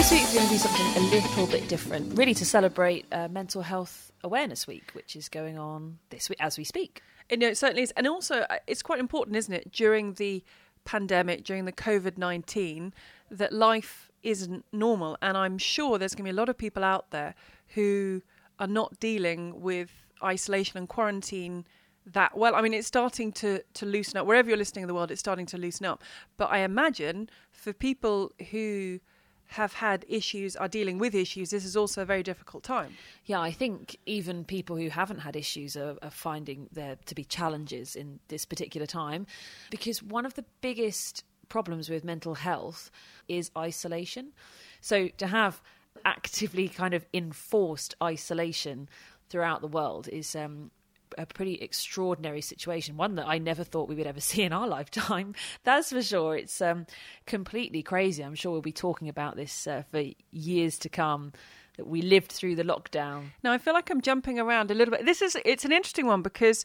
This week's going to be something a little bit different, really to celebrate Mental Health Awareness Week, which is going on this week as we speak. And, it certainly is. And also, it's quite important, isn't it, during the pandemic, during the COVID-19, that life isn't normal. And I'm sure there's going to be a lot of people out there who are not dealing with isolation and quarantine that well. I mean, it's starting to loosen up. Wherever you're listening in the world, it's starting to loosen up. But I imagine for people who have had issues, are dealing with issues, this is also a very difficult time. Yeah, I think even people who haven't had issues are finding there to be challenges in this particular time, because one of the biggest problems with mental health is isolation. So to have actively kind of enforced isolation throughout the world is a pretty extraordinary situation, one that I never thought we would ever see in our lifetime. That's for sure. It's completely crazy. I'm sure we'll be talking about this for years to come, that we lived through the lockdown. Now, I feel like I'm jumping around a little bit. It's an interesting one because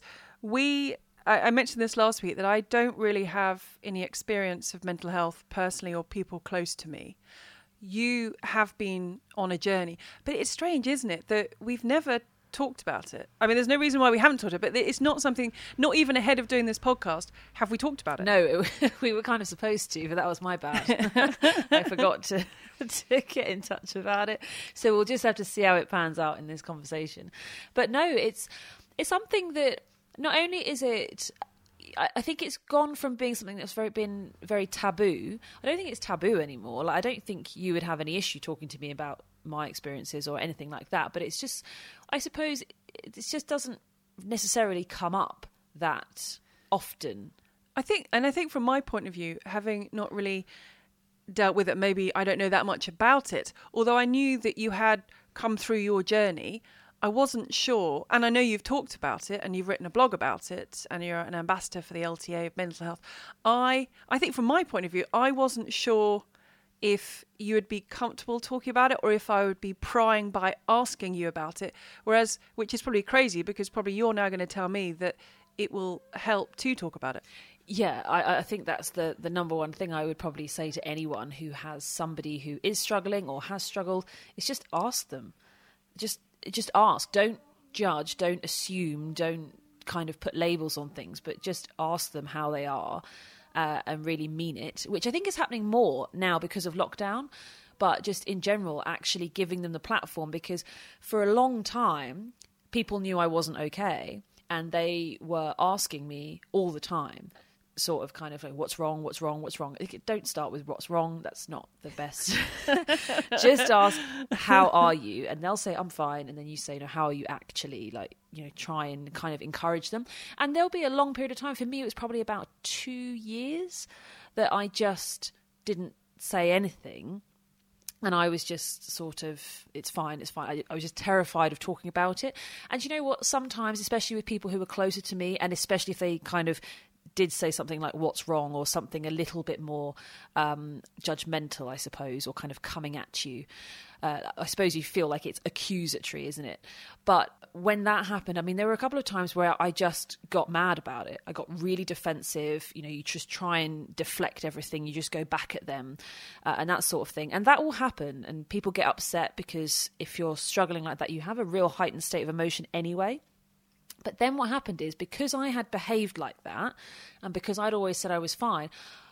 I mentioned this last week, that I don't really have any experience of mental health personally or people close to me. You have been on a journey, but it's strange, isn't it, that we've never talked about it. I mean, there's no reason why we haven't talked about it, but it's not something, not even ahead of doing this podcast, have we talked about it? No, we were kind of supposed to, but that was my bad. I forgot to get in touch about it. So we'll just have to see how it pans out in this conversation. But no, it's something that not only is it, I think it's gone from being something that's been very taboo. I don't think it's taboo anymore. Like, I don't think you would have any issue talking to me about my experiences or anything like that. But it's just, I suppose, it just doesn't necessarily come up that often. I think from my point of view, having not really dealt with it, maybe I don't know that much about it. Although I knew that you had come through your journey, I wasn't sure, and I know you've talked about it and you've written a blog about it and you're an ambassador for the LTA of mental health. I think from my point of view, I wasn't sure if you would be comfortable talking about it or if I would be prying by asking you about it, which is probably crazy because probably you're now going to tell me that it will help to talk about it. Yeah, I think that's the number one thing I would probably say to anyone who has somebody who is struggling or has struggled, is just ask them. Just ask. Don't judge, don't assume, don't kind of put labels on things, but just ask them how they are and really mean it, which I think is happening more now because of lockdown, but just in general, actually giving them the platform, because for a long time, people knew I wasn't okay and they were asking me all the time, sort of kind of like, what's wrong? Don't start with what's wrong. That's not the best. Just ask, how are you? And they'll say, I'm fine. And then you say, no, how are you actually? Like, try and kind of encourage them. And there'll be a long period of time. For me, it was probably about 2 years that I just didn't say anything. And I was just sort of, it's fine. I was just terrified of talking about it. And you know what? Sometimes, especially with people who are closer to me, and especially if they kind of did say something like what's wrong, or something a little bit more judgmental, I suppose, or kind of coming at you, I suppose you feel like it's accusatory, isn't it? But when that happened, I mean, there were a couple of times where I just got mad about it. I got really defensive. You just try and deflect everything. You just go back at them and that sort of thing. And that will happen. And people get upset because if you're struggling like that, you have a real heightened state of emotion anyway. But then what happened is, because I had behaved like that and because I'd always said I was fine,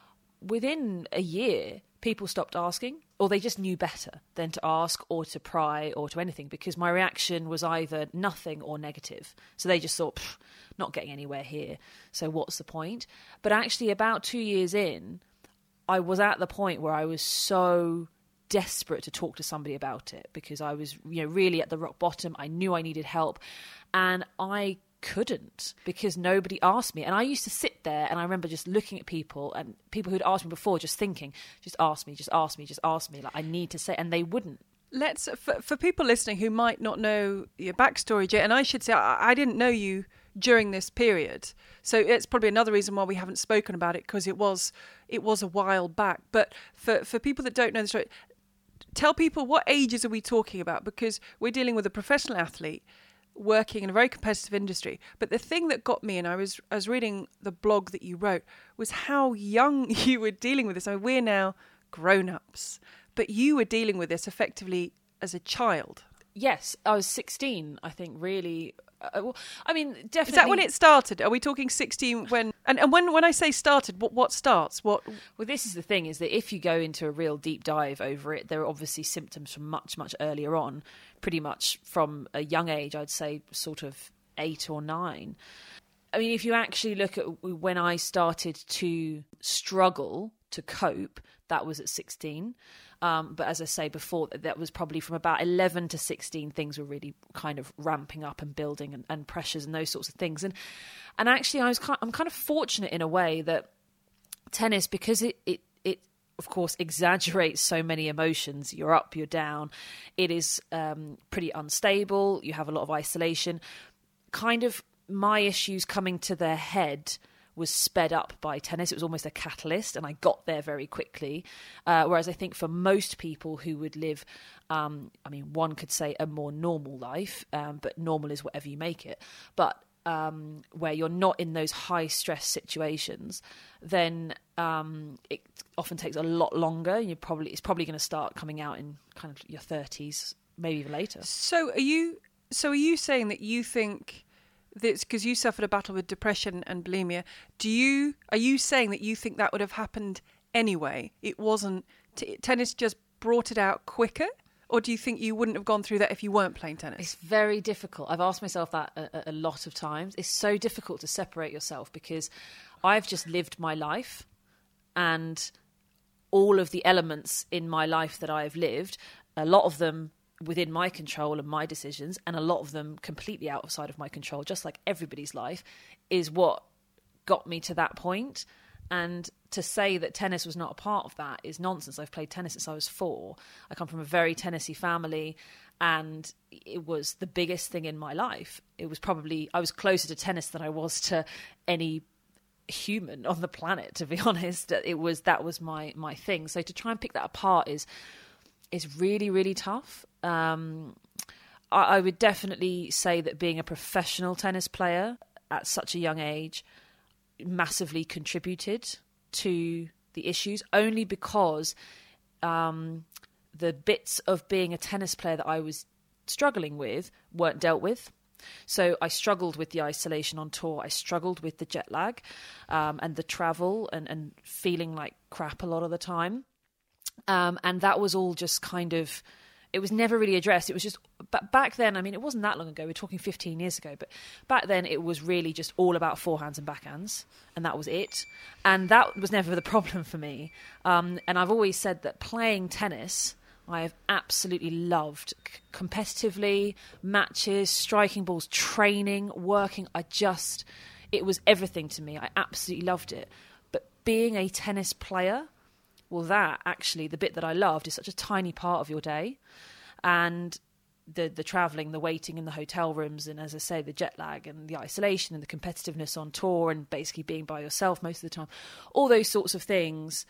within a year, people stopped asking, or they just knew better than to ask or to pry or to anything, because my reaction was either nothing or negative. So they just thought, not getting anywhere here, so what's the point? But actually about 2 years in, I was at the point where I was so desperate to talk to somebody about it, because I was really at the rock bottom. I knew I needed help and I couldn't, because nobody asked me. And I used to sit there and I remember just looking at people, and people who'd asked me before, just thinking, just ask me, like, I need to say, and they wouldn't. Let's, for people listening who might not know your backstory, Jay, and I should say I didn't know you during this period, so it's probably another reason why we haven't spoken about it, because it was a while back. But for people that don't know the story, tell people, what ages are we talking about? Because we're dealing with a professional athlete working in a very competitive industry. But the thing that got me, and I was reading the blog that you wrote, was how young you were dealing with this. I mean, we're now grown-ups, But you were dealing with this effectively as a child. Yes, I was 16, I think, really. I mean, definitely. Is that when it started? Are we talking 16 when... And when I say started, what starts? What? Well, this is the thing, is that if you go into a real deep dive over it, there are obviously symptoms from much, much earlier on, pretty much from a young age, I'd say sort of 8 or 9. I mean, if you actually look at when I started to struggle to cope, that was at 16. But as I say before, that was probably from about 11 to 16, things were really kind of ramping up and building and pressures and those sorts of things. And actually, I'm kind of fortunate in a way that tennis, because it of course exaggerates so many emotions. You're up, you're down. It is pretty unstable. You have a lot of isolation. Kind of my issues coming to their head was sped up by tennis. It was almost a catalyst, and I got there very quickly. Whereas I think for most people who would live, I mean, one could say a more normal life, but normal is whatever you make it. But where you're not in those high stress situations, then it often takes a lot longer. It's probably going to start coming out in kind of your 30s, maybe even later. So are you saying that you think that's because you suffered a battle with depression and bulimia? Are you saying that you think that would have happened anyway? It wasn't tennis just brought it out quicker? Or do you think you wouldn't have gone through that if you weren't playing tennis? It's very difficult. I've asked myself that a lot of times. It's so difficult to separate yourself because I've just lived my life, and all of the elements in my life that I've lived, a lot of them within my control and my decisions, and a lot of them completely outside of my control, just like everybody's life, is what got me to that point. And to say that tennis was not a part of that is nonsense. I've played tennis since I was 4. I come from a very tennisy family, and it was the biggest thing in my life. It was probably, I was closer to tennis than I was to any human on the planet, to be honest. That was my thing. So to try and pick that apart is really, really tough. I would definitely say that being a professional tennis player at such a young age massively contributed to the issues, only because the bits of being a tennis player that I was struggling with weren't dealt with. So I struggled with the isolation on tour. I struggled with the jet lag and the travel and feeling like crap a lot of the time. And that was all just kind of, it was never really addressed. It was just, but back then, I mean, it wasn't that long ago. We're talking 15 years ago. But back then, it was really just all about forehands and backhands. And that was it. And that was never the problem for me. And I've always said that playing tennis, I have absolutely loved competitively, matches, striking balls, training, working. It was everything to me. I absolutely loved it. But being a tennis player, well, that actually, the bit that I loved is such a tiny part of your day. And the travelling, the waiting in the hotel rooms, and as I say, the jet lag and the isolation and the competitiveness on tour and basically being by yourself most of the time, all those sorts of things,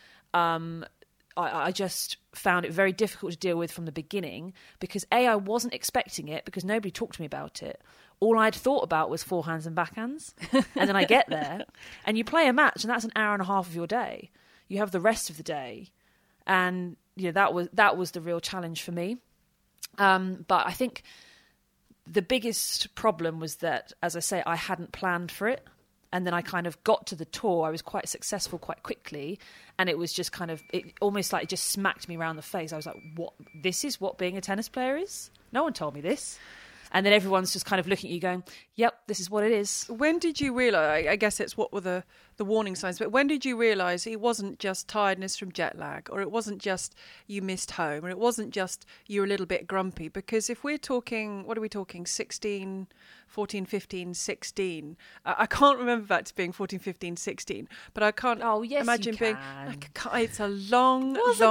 I just found it very difficult to deal with from the beginning because I wasn't expecting it because nobody talked to me about it. All I'd thought about was forehands and backhands. And then I get there and you play a match and that's an hour and a half of your day. You have the rest of the day. And you know, that was the real challenge for me. But I think the biggest problem was that, as I say, I hadn't planned for it. And then I kind of got to the tour. I was quite successful quite quickly. And it was just kind of, it almost like it just smacked me around the face. I was like, what? This is what being a tennis player is? No one told me this. And then everyone's just kind of looking at you going, yep, this is what it is. When did you realise, I guess it's what were the warning signs, but when did you realise it wasn't just tiredness from jet lag, or it wasn't just you missed home, or it wasn't just you're a little bit grumpy? Because if we're talking, what are we talking, 16, 14, 15, 16? I can't remember that being 14, 15, 16, but I can't imagine being, it's a long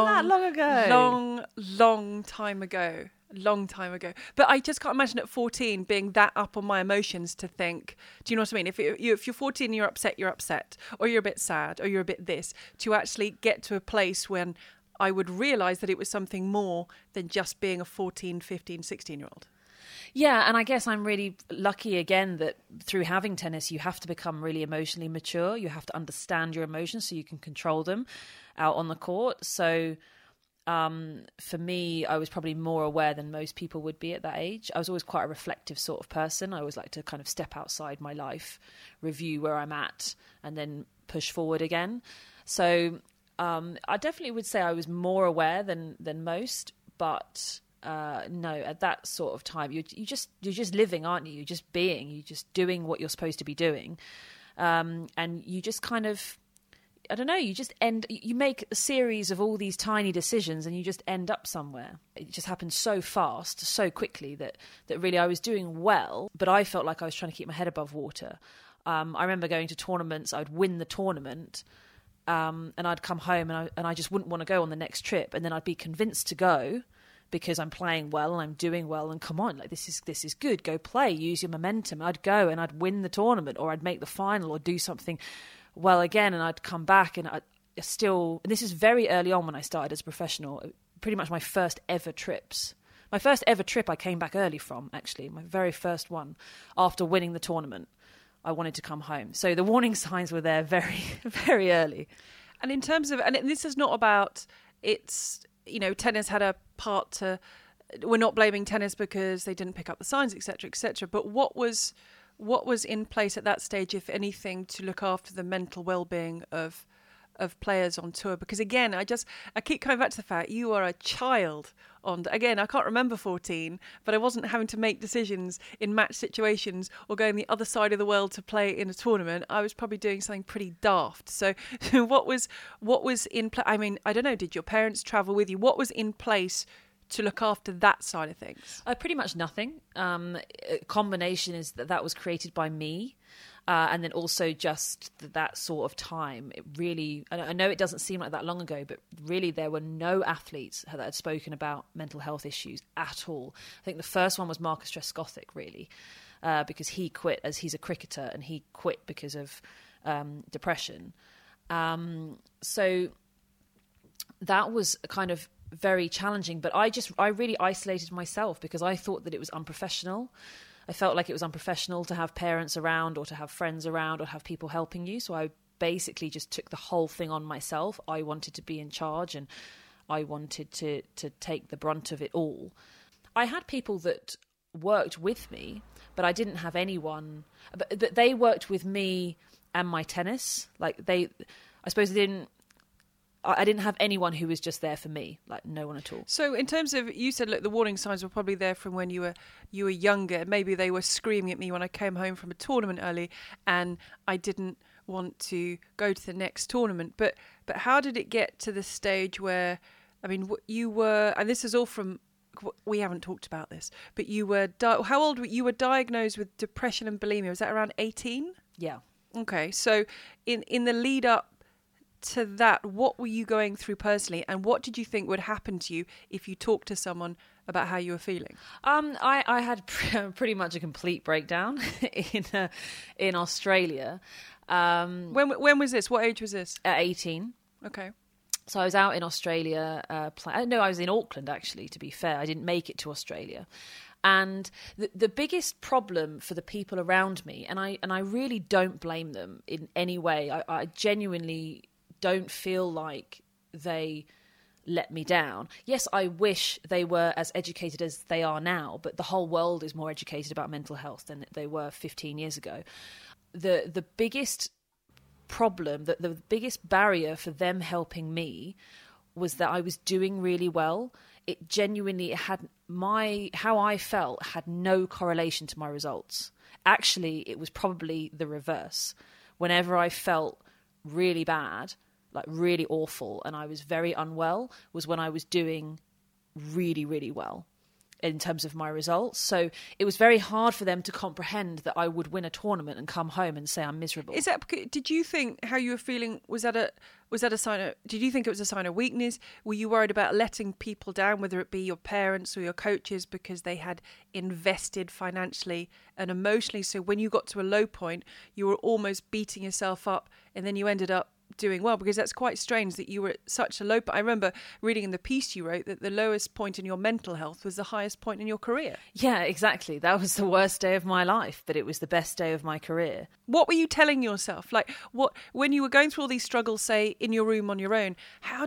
time ago. Long time ago. But I just can't imagine at 14 being that up on my emotions to think, do you know what I mean? If you're 14 and you're upset, or you're a bit sad, or you're a bit this, to actually get to a place when I would realise that it was something more than just being a 14, 15, 16-year-old. Yeah, and I guess I'm really lucky again that through having tennis, you have to become really emotionally mature. You have to understand your emotions so you can control them out on the court. So For me, I was probably more aware than most people would be at that age. I was always quite a reflective sort of person. I always like to kind of step outside my life, review where I'm at, and then push forward again. So I definitely would say I was more aware than most, but no, at that sort of time, you're just living, aren't you? You're just being, you're just doing what you're supposed to be doing, and you just kind of, I don't know, you make a series of all these tiny decisions and you just end up somewhere. It just happened so fast, so quickly that really I was doing well, but I felt like I was trying to keep my head above water. I remember going to tournaments, I'd win the tournament, and I'd come home and I just wouldn't want to go on the next trip. And then I'd be convinced to go because I'm playing well and I'm doing well, and come on, like this is good, go play, use your momentum. I'd go and I'd win the tournament, or I'd make the final, or do something well again, and I'd come back and and this is very early on when I started as a professional, pretty much my first ever trips. My first ever trip I came back early from, actually, my very first one after winning the tournament. I wanted to come home. So the warning signs were there very, very early. And in terms of, and this is not about, tennis had a part to, we're not blaming tennis because they didn't pick up the signs, etc., etc. But what was in place at that stage, if anything, to look after the mental well-being of players on tour? Because again, I keep coming back to the fact you are a child again, I can't remember 14, but I wasn't having to make decisions in match situations or going the other side of the world to play in a tournament. I was probably doing something pretty daft. So what was in place? I mean, I don't know, did your parents travel with you? What was in place to look after that side of things? Pretty much nothing. A combination is that was created by me, and then also just that sort of time. It really, I know it doesn't seem like that long ago, but really there were no athletes that had spoken about mental health issues at all. I think the first one was Marcus Trescothick, really, because he quit, as he's a cricketer, and he quit because of depression. So that was kind of very challenging, but I really isolated myself because I thought that it was unprofessional. I felt like it was unprofessional to have parents around or to have friends around or have people helping you. So I basically just took the whole thing on myself. I wanted to be in charge and I wanted to take the brunt of it all. I had people that worked with me, but I didn't have anyone. But they worked with me and my tennis. I suppose I didn't have anyone who was just there for me, like no one at all. So in terms of, you said, look, the warning signs were probably there from when you were younger. Maybe they were screaming at me when I came home from a tournament early and I didn't want to go to the next tournament. But how did it get to the stage where, I mean, you were, and this is all from, we haven't talked about this, but you were, how old were you? Were diagnosed with depression and bulimia. Was that around 18? Yeah. Okay. So in the lead up to that, what were you going through personally, and what did you think would happen to you if you talked to someone about how you were feeling? I had pretty much a complete breakdown in Australia. When was this? What age was this? At 18. Okay. So I was out in Australia. I was in Auckland, actually, to be fair. I didn't make it to Australia. And the biggest problem for the people around me, and I really don't blame them in any way. I genuinely don't feel like they let me down. Yes, I wish they were as educated as they are now, but the whole world is more educated about mental health than they were 15 years ago. The biggest problem, the biggest barrier for them helping me was that I was doing really well. It genuinely had how I felt had no correlation to my results. Actually, it was probably the reverse. Whenever I felt really bad, like really awful, and I was very unwell, was when I was doing really, really well in terms of my results. So it was very hard for them to comprehend that I would win a tournament and come home and say I'm miserable. Is that, did you think how you were feeling, was that a sign of, did you think it was a sign of weakness? Were you worried about letting people down, whether it be your parents or your coaches, because they had invested financially and emotionally? So when you got to a low point, you were almost beating yourself up, and then you ended up doing well, because that's quite strange that you were at such a low. But I remember reading in the piece you wrote that the lowest point in your mental health was the highest point in your career. Yeah, exactly. That was the worst day of my life, but it was the best day of my career. What were you telling yourself? Like, when you were going through all these struggles, say, in your room on your own,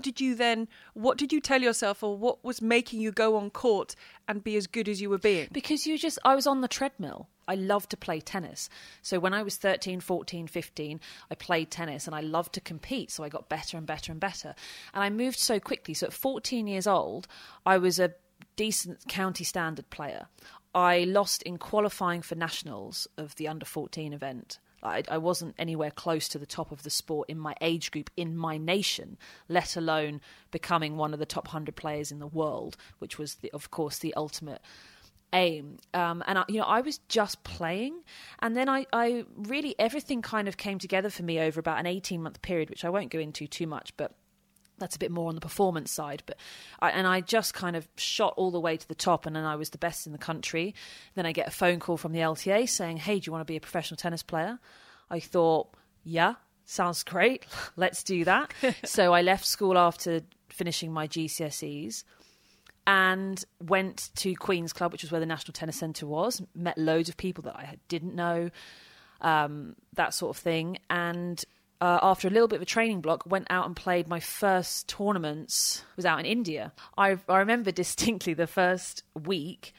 what did you tell yourself, or what was making you go on court and be as good as you were being? Because I was on the treadmill. I loved to play tennis. So when I was 13, 14, 15, I played tennis and I loved to compete. So I got better and better and better. And I moved so quickly. So at 14 years old, I was a decent county standard player. I lost in qualifying for nationals of the under 14 event. I wasn't anywhere close to the top of the sport in my age group, in my nation, let alone becoming one of the top 100 players in the world, which was, of course, the ultimate aim. I was just playing, and then I really, everything kind of came together for me over about an 18-month period, which I won't go into too much, but that's a bit more on the performance side. But I just kind of shot all the way to the top, and then I was the best in the country. Then I get a phone call from the LTA saying, "Hey, do you want to be a professional tennis player?" I thought, yeah, sounds great. Let's do that. So I left school after finishing my GCSEs and went to Queen's Club, which was where the National Tennis Centre was, met loads of people that I didn't know, that sort of thing. And after a little bit of a training block, went out and played my first tournaments, was out in India. I remember distinctly the first week,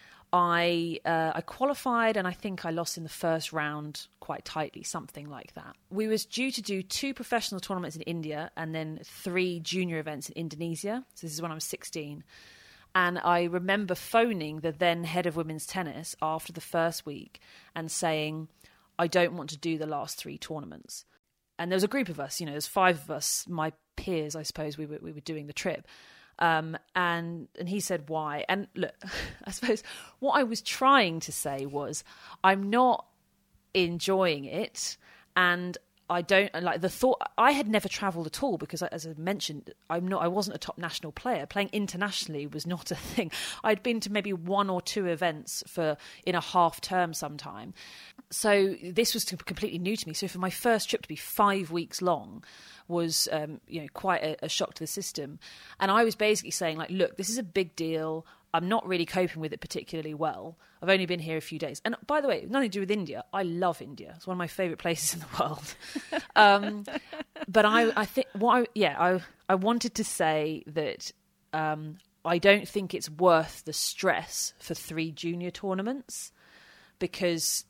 I qualified, and I think I lost in the first round quite tightly, something like that. We was due to do 2 professional tournaments in India and then 3 junior events in Indonesia. So this is when I was 16. And I remember phoning the then head of women's tennis after the first week and saying, I don't want to do the last 3 tournaments. And there was a group of us, there's 5 of us, my peers, I suppose, we were doing the trip. And he said, why? And look, I suppose what I was trying to say was, I'm not enjoying it, and I don't like the thought. I had never travelled at all because, as I mentioned, I wasn't a top national player. Playing internationally was not a thing. I'd been to maybe 1 or 2 events in a half term sometime. So this was completely new to me. So for my first trip to be 5 weeks long was, quite a shock to the system. And I was basically saying, like, look, this is a big deal. I'm not really coping with it particularly well. I've only been here a few days. And by the way, nothing to do with India. I love India. It's one of my favourite places in the world. But I think I wanted to say that I don't think it's worth the stress for 3 junior tournaments, because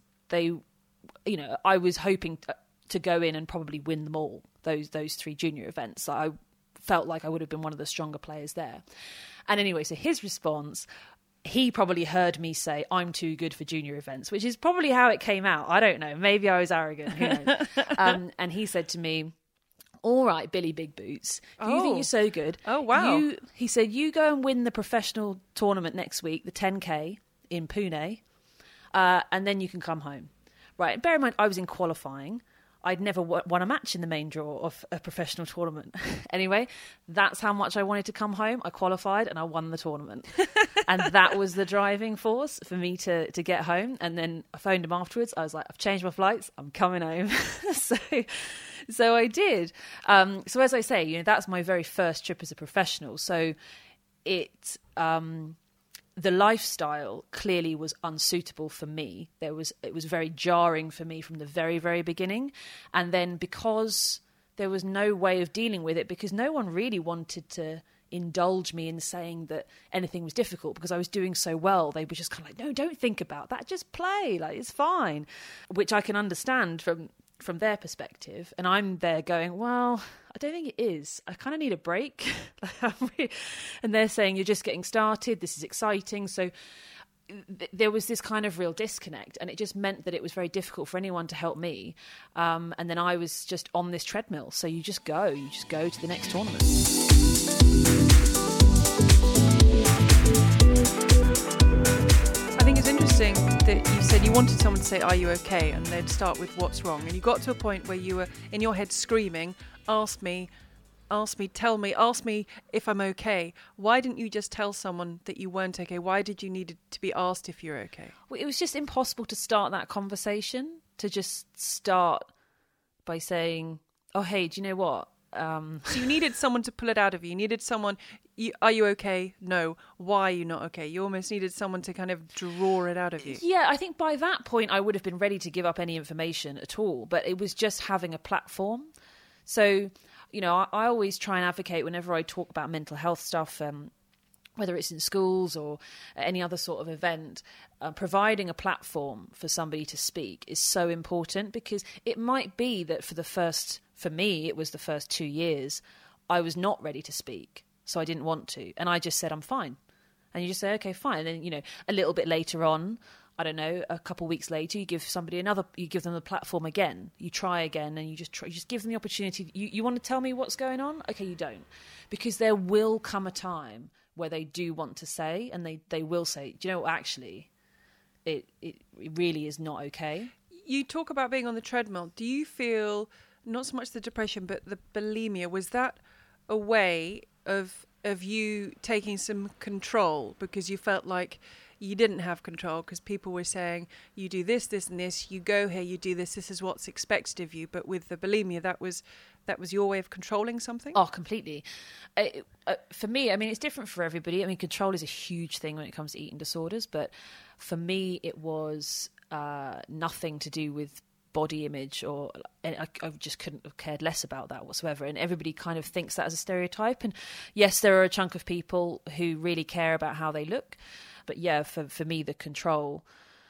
I was hoping to go in and probably win them all, those 3 junior events. I felt like I would have been one of the stronger players there. And anyway, so his response, he probably heard me say, I'm too good for junior events, which is probably how it came out. I don't know. Maybe I was arrogant. Who knows? And he said to me, all right, Billy Big Boots, if you think you're so good. Oh, wow. He said, you go and win the professional tournament next week, the 10K in Pune, and then you can come home. Right. Bear in mind, I was in qualifying. I'd never won a match in the main draw of a professional tournament. Anyway, that's how much I wanted to come home. I qualified and I won the tournament. And that was the driving force for me to get home. And then I phoned him afterwards. I was like, I've changed my flights. I'm coming home. So I did. So as I say, that's my very first trip as a professional. So the lifestyle clearly was unsuitable for me. It was very jarring for me from the very, very beginning. And then because there was no way of dealing with it, because no one really wanted to indulge me in saying that anything was difficult because I was doing so well, they were just kind of like, no, don't think about that. Just play. Like, it's fine. Which I can understand from their perspective. And I'm there going, well, I don't think it is. I kind of need a break. And they're saying, you're just getting started. This is exciting. So there was this kind of real disconnect, and it just meant that it was very difficult for anyone to help me. And then I was just on this treadmill. So you just go to the next tournament. I think it's interesting that you said you wanted someone to say, are you okay? And they'd start with what's wrong. And you got to a point where you were in your head screaming, ask me, tell me, ask me if I'm okay. Why didn't you just tell someone that you weren't okay? Why did you need to be asked if you're okay? Well, it was just impossible to start that conversation, to just start by saying, oh, hey, do you know what? So you needed someone to pull it out of you. You needed someone, are you okay? No. Why are you not okay? You almost needed someone to kind of draw it out of you. Yeah, I think by that point I would have been ready to give up any information at all, but it was just having a platform. So, you know, I always try and advocate whenever I talk about mental health stuff, whether it's in schools or any other sort of event, providing a platform for somebody to speak is so important, because it might be that for me, it was the first 2 years, I was not ready to speak. So I didn't want to. And I just said, I'm fine. And you just say, okay, fine. And then, you know, a little bit later on, I don't know, a couple of weeks later, you give them the platform again. You try again, and you just give them the opportunity. You want to tell me what's going on? Okay, you don't. Because there will come a time where they do want to say, and they will say, do you know what, actually, it really is not okay. You talk about being on the treadmill. Do you feel, not so much the depression, but the bulimia, was that a way of you taking some control, because you felt like you didn't have control because people were saying, you do this, this and this, you go here, you do this is what's expected of you. But with the bulimia, that was your way of controlling something? Oh, completely. For me, I mean, it's different for everybody. I mean, control is a huge thing when it comes to eating disorders. But for me, it was nothing to do with body image, and I just couldn't have cared less about that whatsoever. And everybody kind of thinks that as a stereotype. And yes, there are a chunk of people who really care about how they look. But yeah, for me, the control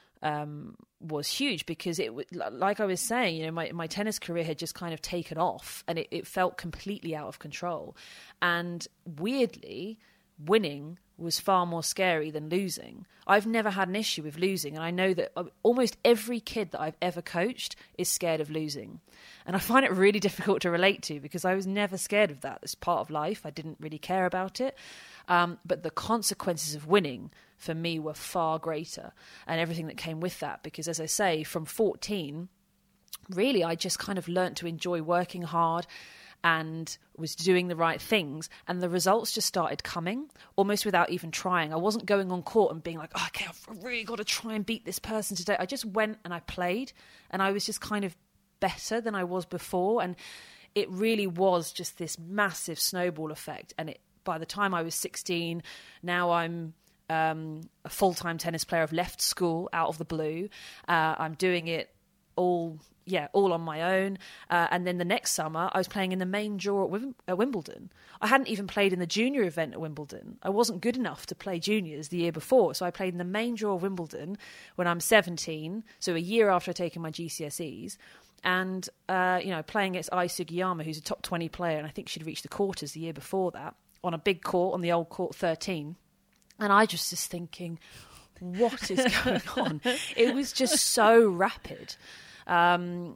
was huge, because it, like I was saying, you know, my tennis career had just kind of taken off, and it felt completely out of control. And weirdly, winning was far more scary than losing. I've never had an issue with losing, and I know that almost every kid that I've ever coached is scared of losing. And I find it really difficult to relate to, because I was never scared of that. It's part of life. I didn't really care about it. But the consequences of winning for me were far greater, and everything that came with that. Because as I say, from 14, really, I just kind of learnt to enjoy working hard and was doing the right things, and the results just started coming almost without even trying. I wasn't going on court and being like, oh, okay, I've really got to try and beat this person today. I just went and I played, and I was just kind of better than I was before. And it really was just this massive snowball effect. And by the time I was 16, now I'm a full-time tennis player. I've left school out of the blue. I'm doing it all on my own. And then the next summer, I was playing in the main draw at Wimbledon. I hadn't even played in the junior event at Wimbledon. I wasn't good enough to play juniors the year before. So I played in the main draw of Wimbledon when I'm 17, so a year after I'd taken my GCSEs. And, playing against Ai Sugiyama, who's a top 20 player, and I think she'd reached the quarters the year before that, on a big court, on the old court 13. And I just was thinking, what is going on? It was just so rapid. And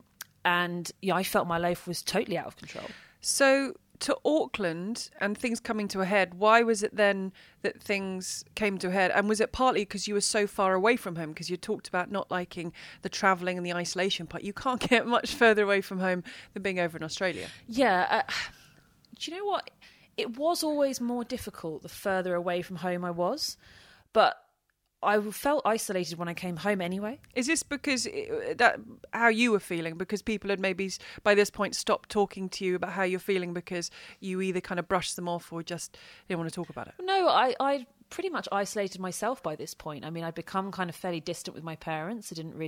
I felt my life was totally out of control. So to Auckland and things coming to a head, why was it then that things came to a head? And was it partly because you were so far away from home? Because you talked about not liking the travelling and the isolation part. You can't get much further away from home than being over in Australia. Yeah. Do you know what? It was always more difficult the further away from home I was. But I felt isolated when I came home anyway. Is this because that how you were feeling? Because people had maybe by this point stopped talking to you about how you're feeling because you either kind of brushed them off or just didn't want to talk about it? No, I pretty much isolated myself by this point. I mean, I'd become kind of fairly distant with my parents.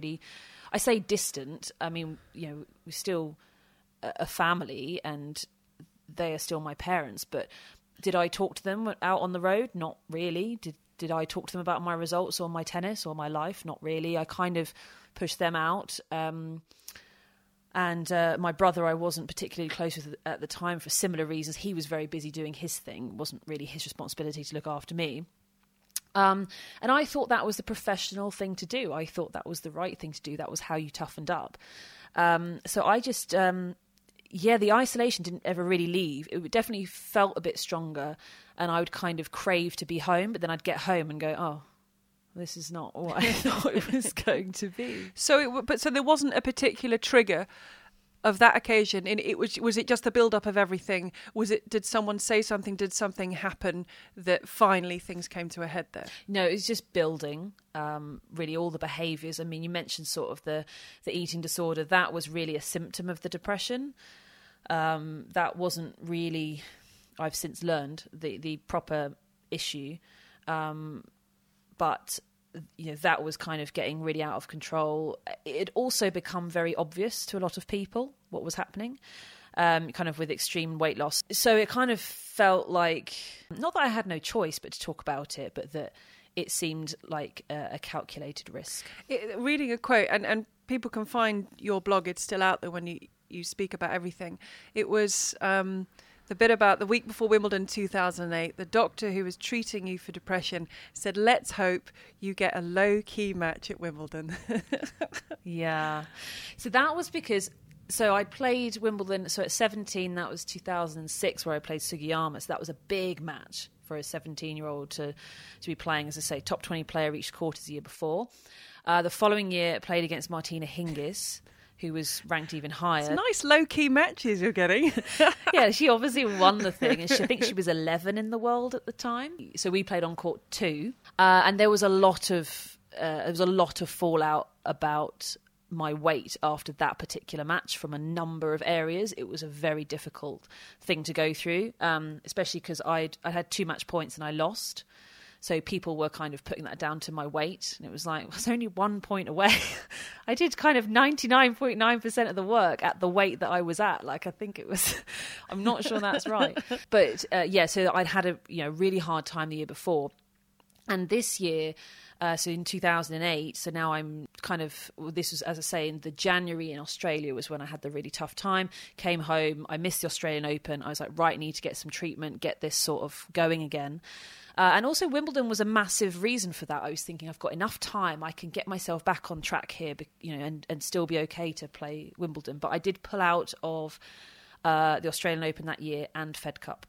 I say distant, I mean, you know, we're still a family and they are still my parents. But did I talk to them out on the road? Not really. Did I talk to them about my results or my tennis or my life? Not really. I kind of pushed them out. And my brother I wasn't particularly close with at the time for similar reasons. He was very busy doing his thing. It wasn't really his responsibility to look after me. And I thought that was the professional thing to do. I thought that was the right thing to do. That was how you toughened up. So I just... the isolation didn't ever really leave. It definitely felt a bit stronger, and I would kind of crave to be home, but then I'd get home and go, oh, this is not what I thought it was going to be. So there wasn't a particular trigger of that occasion. And was it just the build-up of everything? Did someone say something? Did something happen that finally things came to a head there? No, it was just building. Really, all the behaviours. I mean, you mentioned sort of the eating disorder. That was really a symptom of the depression. That wasn't really, I've since learned, the proper issue. But that was kind of getting really out of control. It had also become very obvious to a lot of people what was happening, kind of with extreme weight loss. So it kind of felt like, not that I had no choice but to talk about it, but that it seemed like a calculated risk. Reading a quote, and people can find your blog, it's still out there when you speak about everything. It was the bit about the week before Wimbledon 2008, the doctor who was treating you for depression said, let's hope you get a low-key match at Wimbledon. Yeah. So that was because... So I played Wimbledon, so at 17, that was 2006, where I played Sugiyama. So that was a big match for a 17-year-old to be playing, as I say, top 20 player, reached quarters the year before. The following year, I played against Martina Hingis, who was ranked even higher. It's nice low-key matches you're getting. Yeah, she obviously won the thing, and I think she was 11 in the world at the time. So we played on court 2, and there was a lot of fallout about my weight after that particular match from a number of areas. It was a very difficult thing to go through, especially because I had 2 match points and I lost. So people were kind of putting that down to my weight. And it was like, I was only 1 point away. I did kind of 99.9% of the work at the weight that I was at. Like, I think it was, I'm not sure that's right. But so I'd had a really hard time the year before. And this year, so in 2008, so now I'm kind of, this was, as I say, in the January in Australia was when I had the really tough time. Came home, I missed the Australian Open. I was like, right, I need to get some treatment, get this sort of going again. And also Wimbledon was a massive reason for that. I was thinking, I've got enough time, I can get myself back on track here, and still be okay to play Wimbledon. But I did pull out of the Australian Open that year and Fed Cup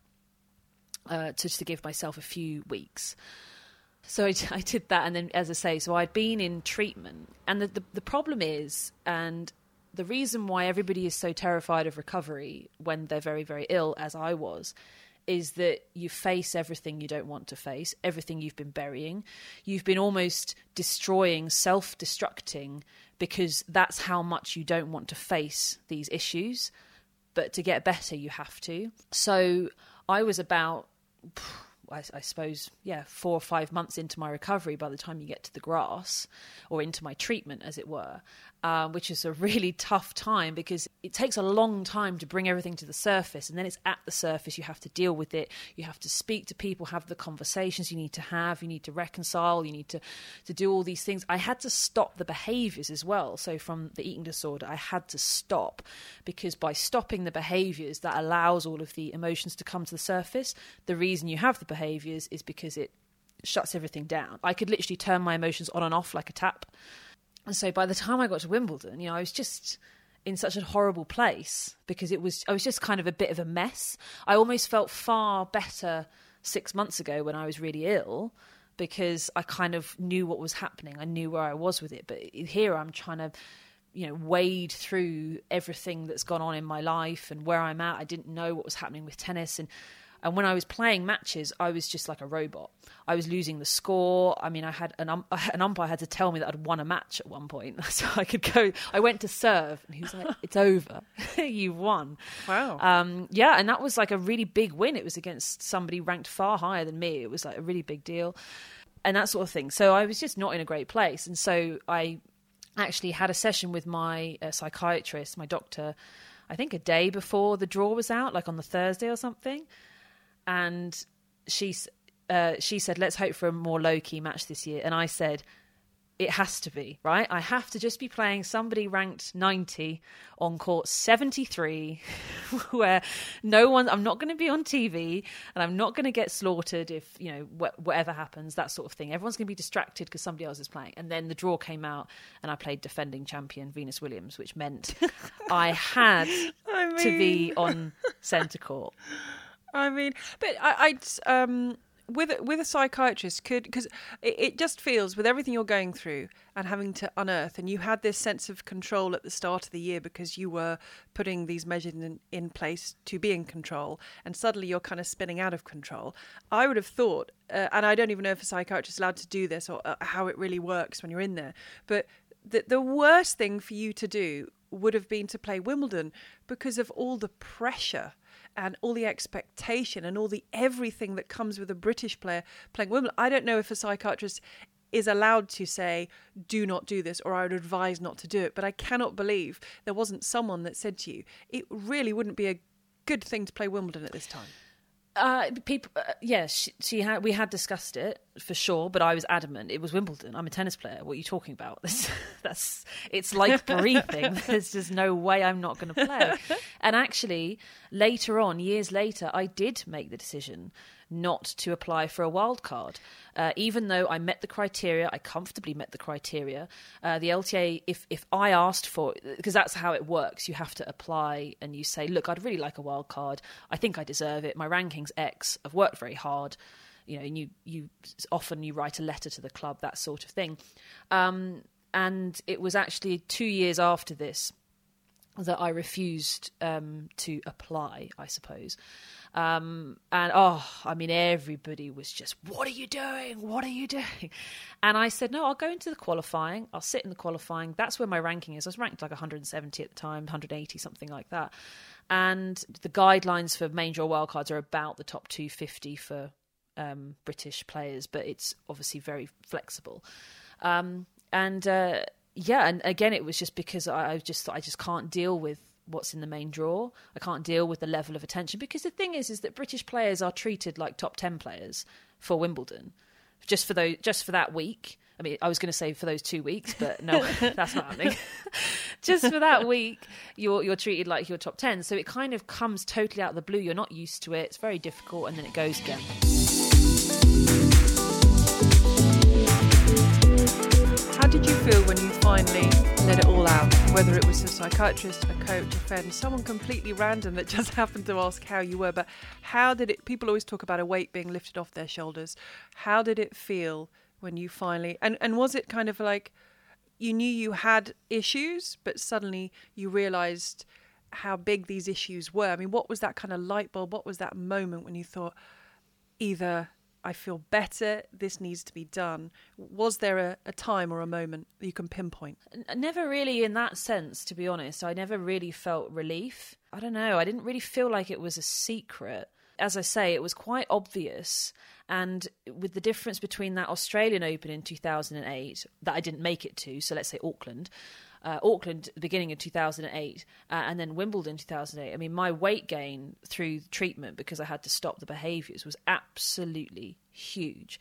to give myself a few weeks. So I did that, and then, as I say, so I'd been in treatment. And the problem is, and the reason why everybody is so terrified of recovery when they're very, very ill, as I was, is that you face everything you don't want to face, everything you've been burying. You've been almost destroying, self-destructing, because that's how much you don't want to face these issues. But to get better, you have to. So I was about... I suppose, 4 or 5 months into my recovery by the time you get to the grass, or into my treatment, as it were, which is a really tough time because it takes a long time to bring everything to the surface. And then it's at the surface, you have to deal with it. You have to speak to people, have the conversations you need to have. You need to reconcile. You need to do all these things. I had to stop the behaviours as well. So from the eating disorder, I had to stop, because by stopping the behaviours, that allows all of the emotions to come to the surface. The reason you have the behaviours is because it shuts everything down. I could literally turn my emotions on and off like a tap. And so by the time I got to Wimbledon, I was just in such a horrible place because I was just kind of a bit of a mess. I almost felt far better 6 months ago when I was really ill, because I kind of knew what was happening. I knew where I was with it. But here I'm trying to, wade through everything that's gone on in my life and where I'm at. I didn't know what was happening with tennis. And when I was playing matches, I was just like a robot. I was losing the score. I mean, I had an umpire had to tell me that I'd won a match at one point. So I could go, I went to serve and he was like, it's over. You've won. Wow. And that was like a really big win. It was against somebody ranked far higher than me. It was like a really big deal and that sort of thing. So I was just not in a great place. And so I actually had a session with my psychiatrist, my doctor, I think a day before the draw was out, like on the Thursday or something. And she said, let's hope for a more low-key match this year. And I said, it has to be, right? I have to just be playing somebody ranked 90 on court 73, where I'm not going to be on TV, and I'm not going to get slaughtered if, whatever happens, that sort of thing. Everyone's going to be distracted because somebody else is playing. And then the draw came out, and I played defending champion Venus Williams, which meant I had to be on centre court. I mean, but with a psychiatrist, because it just feels, with everything you're going through and having to unearth, and you had this sense of control at the start of the year because you were putting these measures in place to be in control, and suddenly you're kind of spinning out of control. I would have thought, and I don't even know if a psychiatrist is allowed to do this or how it really works when you're in there, but the worst thing for you to do would have been to play Wimbledon because of all the pressure and all the expectation and all the everything that comes with a British player playing Wimbledon. I don't know if a psychiatrist is allowed to say, do not do this, or I would advise not to do it. But I cannot believe there wasn't someone that said to you, it really wouldn't be a good thing to play Wimbledon at this time. People, yes, we had discussed it for sure, but I was adamant it was Wimbledon. I'm a tennis player. What are you talking about? It's like breathing. There's just no way I'm not going to play. And actually, later on, years later, I did make the decision not to apply for a wild card, even though I met the criteria. I comfortably met the criteria. The LTA, if I asked for, because that's how it works, you have to apply and you say, look, I'd really like a wild card. I think I deserve it. My ranking's X. I've worked very hard. You know, and you often write a letter to the club, that sort of thing. And it was actually 2 years after this that I refused to apply, I suppose. Everybody was just, what are you doing? What are you doing? And I said, no, I'll go into the qualifying. I'll sit in the qualifying. That's where my ranking is. I was ranked like 170 at the time, 180, something like that. And the guidelines for main draw wildcards are about the top 250 for British players, but it's obviously very flexible. And again, it was just because I just can't deal with what's in the main draw. I can't deal with the level of attention, because the thing is that British players are treated like top 10 players for Wimbledon, just for that week. I mean, I was going to say for those 2 weeks, but no, that's not happening. Just for that week, you're treated like you're top 10. So it kind of comes totally out of the blue. You're not used to it. It's very difficult, and then it goes again. How did you feel when you finally let it all out? Whether it was a psychiatrist, a coach, a friend, someone completely random that just happened to ask how you were, but how did it, people always talk about a weight being lifted off their shoulders. How did it feel when you finally, and was it kind of like you knew you had issues, but suddenly you realised how big these issues were? I mean, what was that kind of light bulb? What was that moment when you thought, either I feel better, this needs to be done? Was there a time or a moment that you can pinpoint? Never really in that sense, to be honest. I never really felt relief. I don't know. I didn't really feel like it was a secret. As I say, it was quite obvious. And with the difference between that Australian Open in 2008, that I didn't make it to, so let's say Auckland, the beginning of 2008, and then Wimbledon 2008. I mean, my weight gain through treatment, because I had to stop the behaviours, was absolutely huge.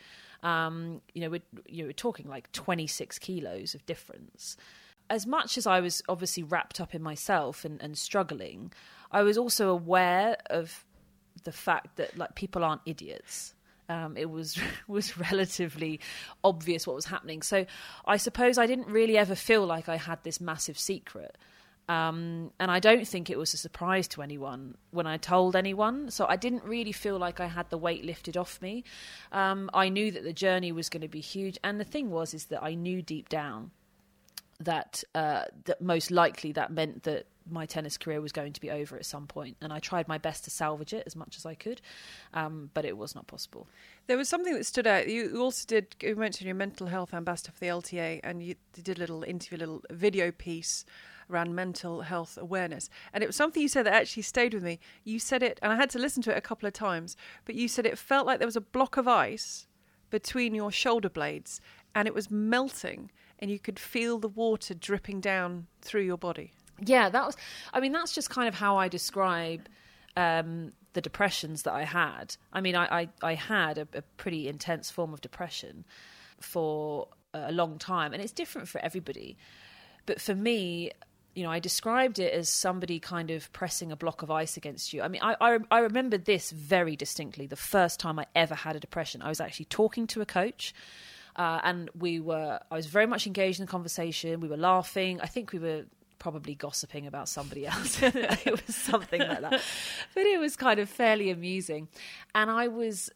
We're talking like 26 kilos of difference. As much as I was obviously wrapped up in myself and struggling, I was also aware of the fact that, like, people aren't idiots. It was relatively obvious what was happening. So I suppose I didn't really ever feel like I had this massive secret. And I don't think it was a surprise to anyone when I told anyone. So I didn't really feel like I had the weight lifted off me. I knew that the journey was going to be huge. And the thing is that I knew deep down that most likely that meant that my tennis career was going to be over at some point, and I tried my best to salvage it as much as I could, but it was not possible. There was something that stood out. You also you mentioned your mental health ambassador for the LTA, and you did a little interview, a little video piece around mental health awareness, and it was something you said that actually stayed with me. You said it, and I had to listen to it a couple of times, but you said it felt like there was a block of ice between your shoulder blades, and it was melting, and you could feel the water dripping down through your body. Yeah, that's just kind of how I describe the depressions that I had. I mean, I had a pretty intense form of depression for a long time, and it's different for everybody. But for me, I described it as somebody kind of pressing a block of ice against you. I mean, I remember this very distinctly. The first time I ever had a depression, I was actually talking to a coach. And I was very much engaged in the conversation. We were laughing. I think we were probably gossiping about somebody else. It was something like that. But it was kind of fairly amusing. And I was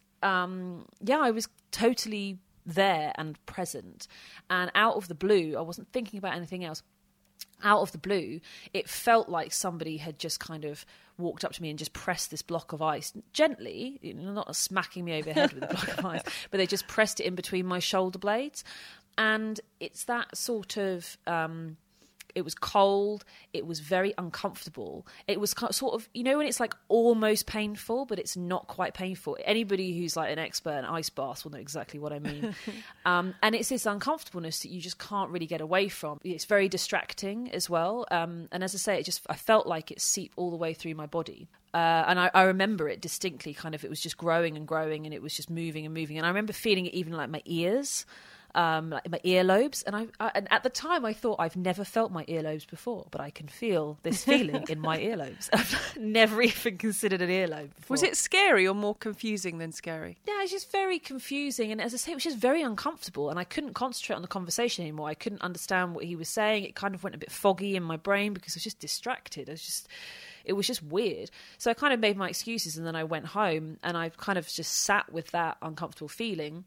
totally there and present. And out of the blue, I wasn't thinking about anything else. Out of the blue, it felt like somebody had just kind of walked up to me and just pressed this block of ice gently, not smacking me over the head with a block of ice, but they just pressed it in between my shoulder blades. And it's that sort of was cold. It was very uncomfortable. It was sort of, you know, when it's like almost painful, but it's not quite painful. Anybody who's like an expert in ice baths will know exactly what I mean. And it's this uncomfortableness that you just can't really get away from. It's very distracting as well. And as I say, I felt like it seeped all the way through my body. And I remember it distinctly, kind of, it was just growing and growing, and it was just moving and moving. And I remember feeling it even like my ears, like my earlobes. And and at the time I thought, I've never felt my earlobes before, but I can feel this feeling in my earlobes. I've never even considered an earlobe before. Was it scary or more confusing than scary? Yeah, it's just very confusing. And as I say, it was just very uncomfortable, and I couldn't concentrate on the conversation anymore. I couldn't understand what he was saying. It kind of went a bit foggy in my brain because I was just distracted. It was just weird. So I kind of made my excuses, and then I went home, and I kind of just sat with that uncomfortable feeling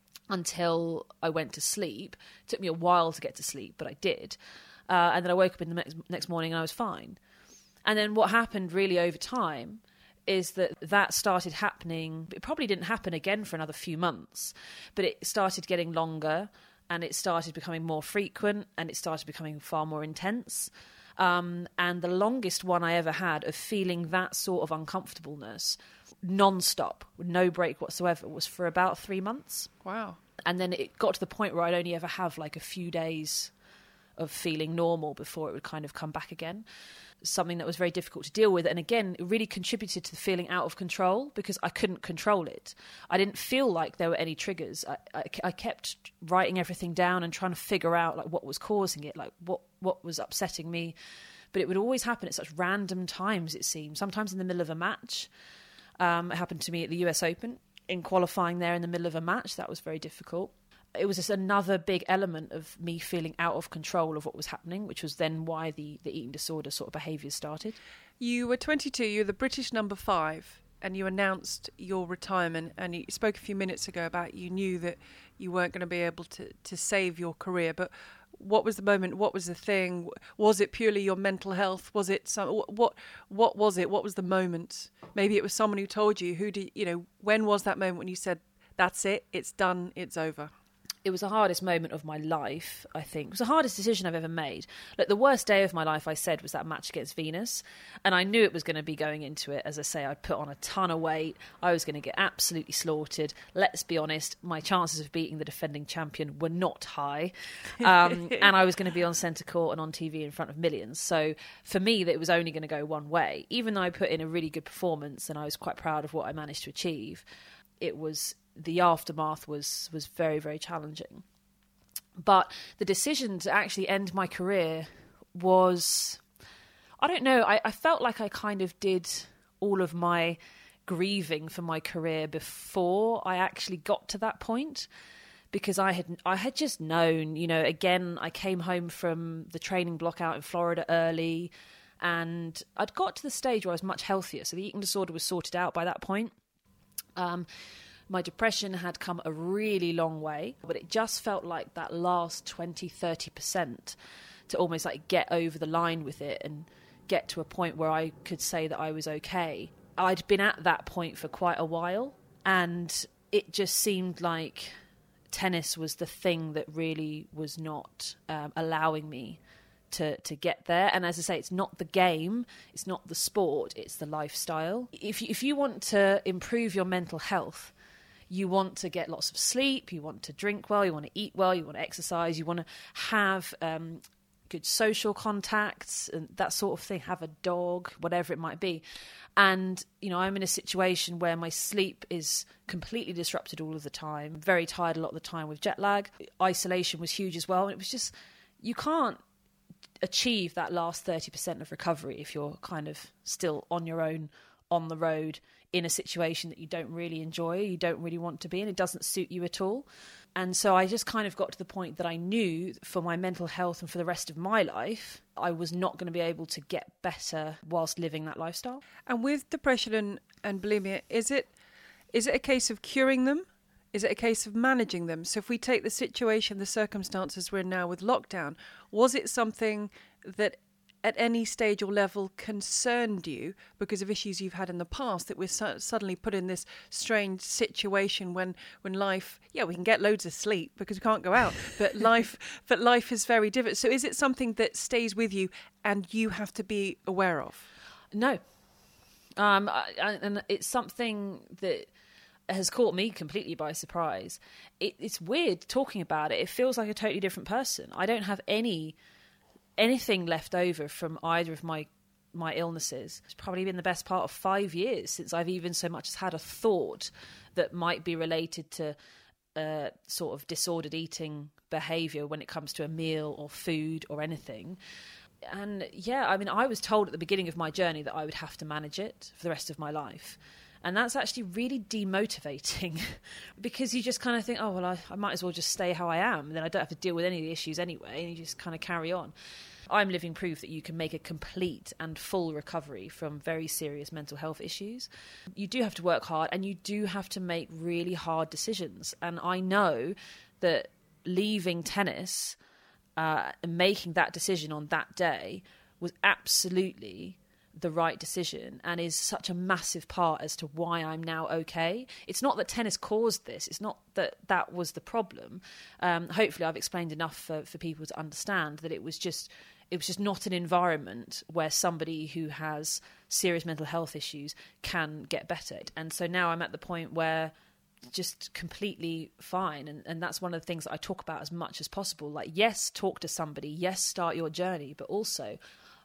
until I went to sleep. It took me a while to get to sleep, but I did. And then I woke up in the next morning and I was fine. And then what happened really over time is that started happening. It probably didn't happen again for another few months, but it started getting longer, and it started becoming more frequent, and it started becoming far more intense. And the longest one I ever had of feeling that sort of uncomfortableness non-stop, with no break whatsoever, was for about 3 months. Wow. And then it got to the point where I'd only ever have like a few days of feeling normal before it would kind of come back again. Something that was very difficult to deal with. And again, it really contributed to the feeling out of control because I couldn't control it. I didn't feel like there were any triggers. I kept writing everything down and trying to figure out like what was causing it, like what was upsetting me. But it would always happen at such random times, it seemed. Sometimes in the middle of a match. It happened to me at the US Open, in qualifying there in the middle of a match. That was very difficult. It was just another big element of me feeling out of control of what was happening, which was then why the eating disorder sort of behaviours started. You were 22, you were the British number 5, and you announced your retirement, and you spoke a few minutes ago about you knew that you weren't going to be able to save your career, but what was the moment? What was the thing? Was it purely your mental health? Was it what was it? What was the moment? Maybe it was someone who told you. When was that moment when you said, that's it, it's done, it's over? It was the hardest moment of my life, I think. It was the hardest decision I've ever made. Like, the worst day of my life, I said, was that match against Venus. And I knew it was going to be going into it. As I say, I'd put on a ton of weight. I was going to get absolutely slaughtered. Let's be honest, my chances of beating the defending champion were not high. And I was going to be on centre court and on TV in front of millions. So for me, that it was only going to go one way. Even though I put in a really good performance and I was quite proud of what I managed to achieve, the aftermath was very, very challenging. But the decision to actually end my career was, I don't know, I felt like I kind of did all of my grieving for my career before I actually got to that point, because I had just known, again, I came home from the training block out in Florida early, and I'd got to the stage where I was much healthier. So the eating disorder was sorted out by that point. My depression had come a really long way, but it just felt like that last 20, 30% to almost like get over the line with it and get to a point where I could say that I was okay. I'd been at that point for quite a while, and it just seemed like tennis was the thing that really was not allowing me to get there. And as I say, it's not the game, it's not the sport, it's the lifestyle. If you want to improve your mental health, you want to get lots of sleep, you want to drink well, you want to eat well, you want to exercise, you want to have good social contacts and that sort of thing, have a dog, whatever it might be. And, I'm in a situation where my sleep is completely disrupted all of the time, very tired a lot of the time with jet lag. Isolation was huge as well. And it was just, you can't achieve that last 30% of recovery if you're kind of still on your own, on the road, in a situation that you don't really enjoy, you don't really want to be in, it doesn't suit you at all. And so I just kind of got to the point that I knew for my mental health and for the rest of my life, I was not going to be able to get better whilst living that lifestyle. And with depression and bulimia, is it a case of curing them? Is it a case of managing them? So if we take the situation, the circumstances we're in now with lockdown, was it something that at any stage or level concerned you because of issues you've had in the past, that we're suddenly put in this strange situation when life, we can get loads of sleep because we can't go out, but life is very different. So is it something that stays with you and you have to be aware of? No. And it's something that has caught me completely by surprise. It's weird talking about it. It feels like a totally different person. I don't have anything left over from either of my illnesses. It's probably been the best part of 5 years since I've even so much as had a thought that might be related to sort of disordered eating behaviour when it comes to a meal or food or anything. And I was told at the beginning of my journey that I would have to manage it for the rest of my life. And that's actually really demotivating because you just kind of think, oh, well, I might as well just stay how I am. And then I don't have to deal with any of the issues anyway. And you just kind of carry on. I'm living proof that you can make a complete and full recovery from very serious mental health issues. You do have to work hard and you do have to make really hard decisions. And I know that leaving tennis and making that decision on that day was absolutely the right decision and is such a massive part as to why I'm now okay. It's not that tennis caused this. It's not that was the problem. Hopefully I've explained enough for people to understand that it was just not an environment where somebody who has serious mental health issues can get better. And so now I'm at the point where just completely fine. And that's one of the things that I talk about as much as possible. Like, yes, talk to somebody. Yes, start your journey. But also,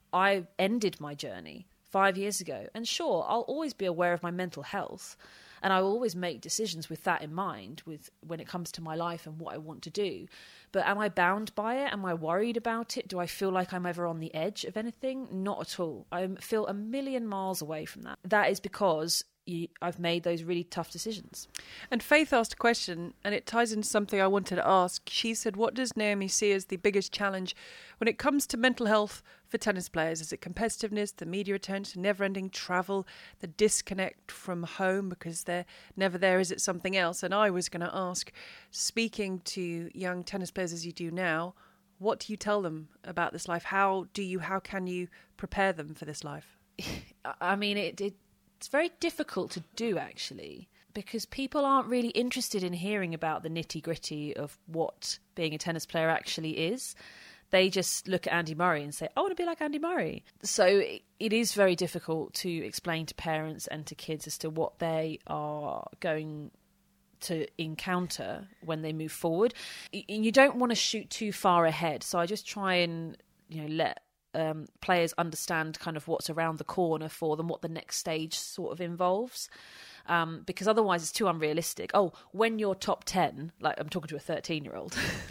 I ended my journey 5 years ago. And sure, I'll always be aware of my mental health. And I will always make decisions with that in mind when it comes to my life and what I want to do. But am I bound by it? Am I worried about it? Do I feel like I'm ever on the edge of anything? Not at all. I feel a million miles away from that. That is because I've made those really tough decisions. And Faith asked a question, and it ties into something I wanted to ask. She said, what does Naomi see as the biggest challenge when it comes to mental health for tennis players? Is it competitiveness, the media attention, never-ending travel, the disconnect from home because they're never there? Is it something else? And I was going to ask, speaking to young tennis players as you do now, what do you tell them about this life? How can you prepare them for this life? I mean, it's very difficult to do, actually, because people aren't really interested in hearing about the nitty-gritty of what being a tennis player actually is. They just look at Andy Murray and say, I want to be like Andy Murray. So it is very difficult to explain to parents and to kids as to what they are going to encounter when they move forward. And you don't want to shoot too far ahead. So I just try and let players understand kind of what's around the corner for them, what the next stage sort of involves. Because otherwise it's too unrealistic. Oh, when you're top 10, like I'm talking to a 13-year-old,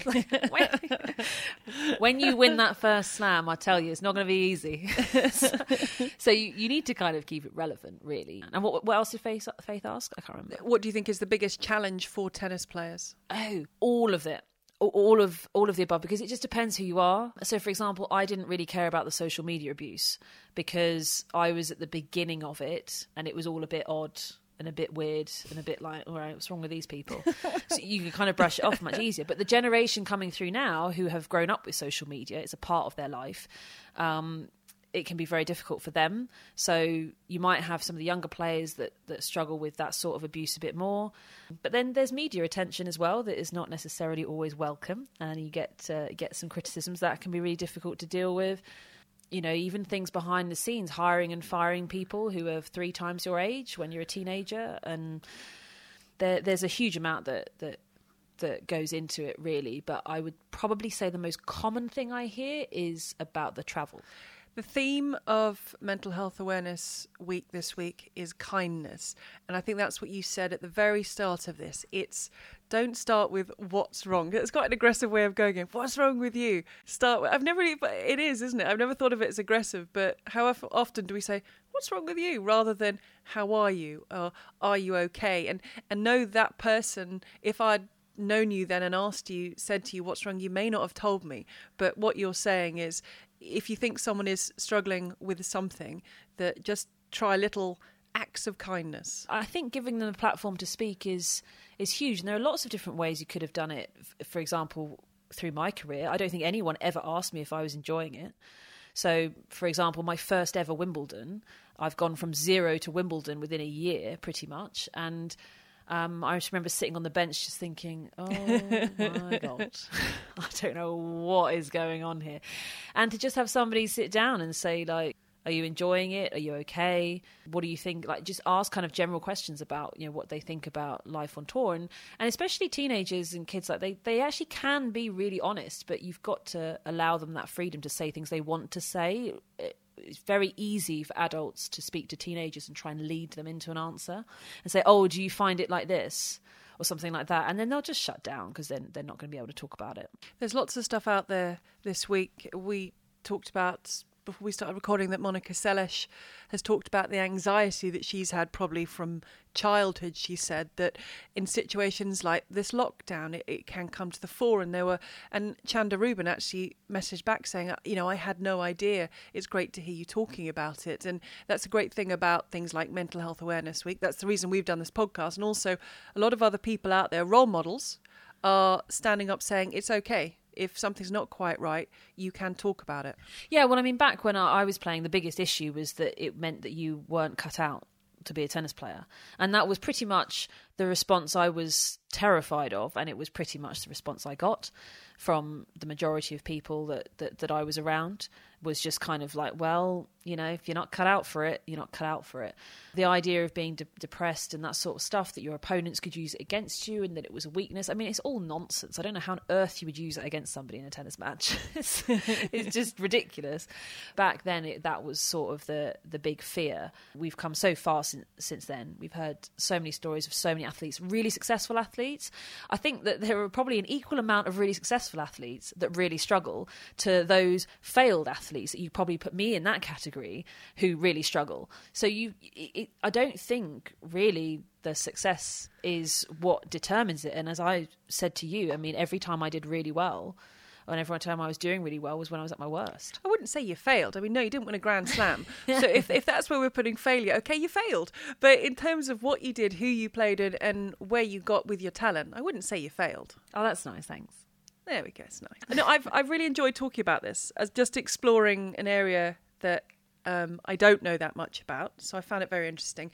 when you win that first slam, I tell you, it's not going to be easy. So you need to kind of keep it relevant, really. And what else did Faith ask? I can't remember. What do you think is the biggest challenge for tennis players? Oh, all of it. All of the above, because it just depends who you are. So, for example, I didn't really care about the social media abuse because I was at the beginning of it and it was all a bit odd and a bit weird and a bit like, all right, what's wrong with these people? So you can kind of brush it off much easier. But the generation coming through now who have grown up with social media, it's a part of their life. It can be very difficult for them. So you might have some of the younger players that struggle with that sort of abuse a bit more. But then there's media attention as well that is not necessarily always welcome. And you get some criticisms that can be really difficult to deal with. Even things behind the scenes, hiring and firing people who are 3 times your age when you're a teenager. And there's a huge amount that goes into it, really. But I would probably say the most common thing I hear is about the travel. The theme of Mental Health Awareness Week this week is kindness. And I think that's what you said at the very start of this. It's don't start with what's wrong. It's quite an aggressive way of going in. What's wrong with you? Start with, it is, isn't it? I've never thought of it as aggressive, but how often do we say, what's wrong with you? Rather than, how are you? Or are you okay? And know that person, if I'd known you then and said to you, what's wrong? You may not have told me. But what you're saying is, if you think someone is struggling with something, that just try little acts of kindness. I think giving them a platform to speak is huge. And there are lots of different ways you could have done it. For example, through my career, I don't think anyone ever asked me if I was enjoying it. So, for example, my first ever Wimbledon, I've gone from 0 to Wimbledon within a year, pretty much. And I just remember sitting on the bench just thinking, oh my God, I don't know what is going on here. And to just have somebody sit down and say, like, are you enjoying it? Are you okay? What do you think? Like, just ask kind of general questions about, what they think about life on tour. And especially teenagers and kids, like they actually can be really honest, but you've got to allow them that freedom to say things they want to say. It's very easy for adults to speak to teenagers and try and lead them into an answer and say, oh, do you find it like this? Or something like that. And then they'll just shut down because then they're not going to be able to talk about it. There's lots of stuff out there this week. We talked about, before we started recording, that Monica Seles has talked about the anxiety that she's had probably from childhood. She said that in situations like this lockdown, it can come to the fore. And Chanda Rubin actually messaged back saying, I had no idea. It's great to hear you talking about it. And that's a great thing about things like Mental Health Awareness Week. That's the reason we've done this podcast. And also a lot of other people out there, role models, are standing up saying it's okay. If something's not quite right, you can talk about it. Yeah, well, I mean, back when I was playing, the biggest issue was that it meant that you weren't cut out to be a tennis player. And that was pretty much the response I was terrified of. And it was pretty much the response I got from the majority of people that I was around, was just kind of like, well, if you're not cut out for it, you're not cut out for it. The idea of being depressed and that sort of stuff, that your opponents could use it against you and that it was a weakness. I mean, it's all nonsense. I don't know how on earth you would use it against somebody in a tennis match. It's just ridiculous. Back then, that was sort of the big fear. We've come so far since then. We've heard so many stories of so many athletes, really successful athletes. I think that there are probably an equal amount of really successful athletes that really struggle to those failed athletes that you probably put me in that category, who really struggle. So I don't think really the success is what determines it. And as I said to you, I mean, every time I did really well, and every time I was doing really well, was when I was at my worst. I wouldn't say you failed. I mean, no, you didn't win a Grand Slam. So if that's where we're putting failure, okay, you failed. But in terms of what you did, who you played in, and where you got with your talent, I wouldn't say you failed. Oh, that's nice. Thanks. There we go. It's nice. No, I've really enjoyed talking about this, as just exploring an area that I don't know that much about, so I found it very interesting.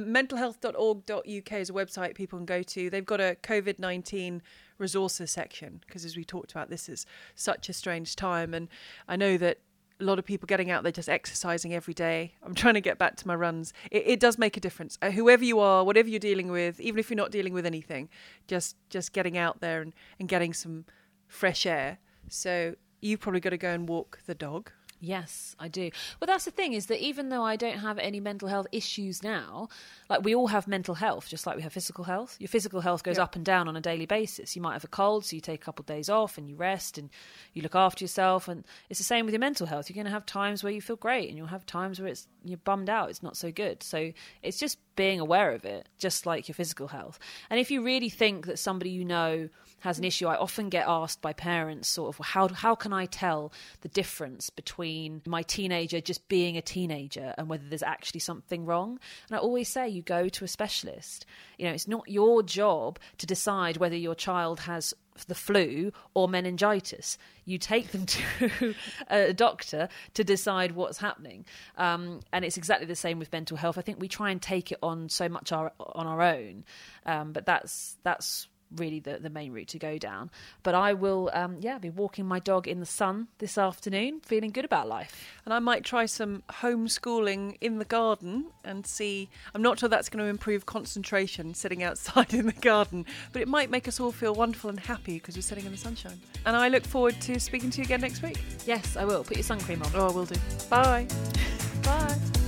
Mentalhealth.org.uk is a website people can go to. They've got a COVID-19 resources section, because as we talked about, this is such a strange time, and I know that a lot of people getting out there just exercising every day. I'm trying to get back to my runs. It does make a difference. Whoever you are, whatever you're dealing with, even if you're not dealing with anything, just getting out there and getting some fresh air. So you've probably got to go and walk the dog. Yes, I do. Well, that's the thing, is that even though I don't have any mental health issues now, like, we all have mental health, just like we have physical health. Your physical health goes up and down on a daily basis. You might have a cold, so you take a couple of days off and you rest and you look after yourself. And it's the same with your mental health. You're going to have times where you feel great, and you'll have times where you're bummed out, it's not so good. So it's just being aware of it, just like your physical health. And if you really think that somebody has an issue, I often get asked by parents sort of, how can I tell the difference between my teenager just being a teenager and whether there's actually something wrong? And I always say, you go to a specialist. It's not your job to decide whether your child has the flu or meningitis. You take them to a doctor to decide what's happening. And it's exactly the same with mental health. I think we try and take it on so much on our own, but that's really the main route to go down. But I will be walking my dog in the sun this afternoon, feeling good about life. And I might try some homeschooling in the garden and see. I'm not sure that's going to improve concentration, sitting outside in the garden, but it might make us all feel wonderful and happy because we're sitting in the sunshine. And I look forward to speaking to you again next week. Yes, I will. Put your sun cream on. Oh, I will do. Bye. Bye.